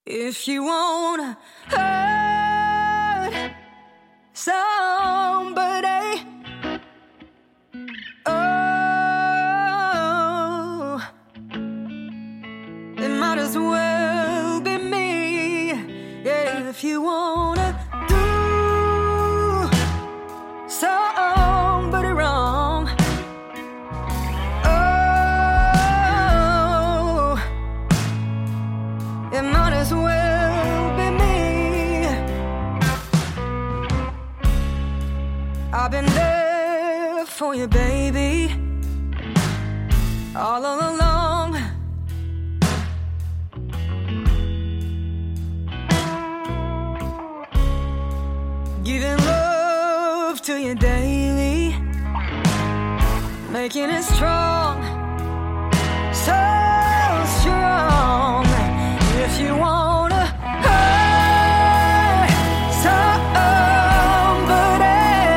If you wanna hurt somebody, oh, it might as well be me. Yeah, if you wanna do somebody wrong, oh, it might as well be me. I've been there for you, baby, all along. Giving love to you daily, making it strong, so strong. If you wanna hurt somebody,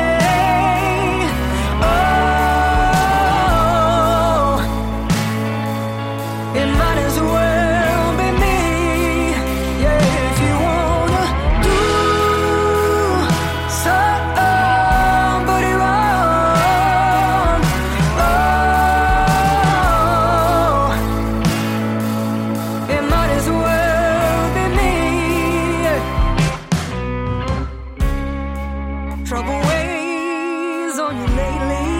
oh, it might as well be me. Yeah, if you wanna do somebody wrong, oh, it might as well be me. Trouble weighs on you lately.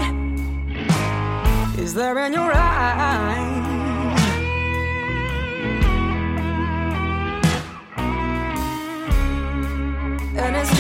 Is there in your eyes? And it's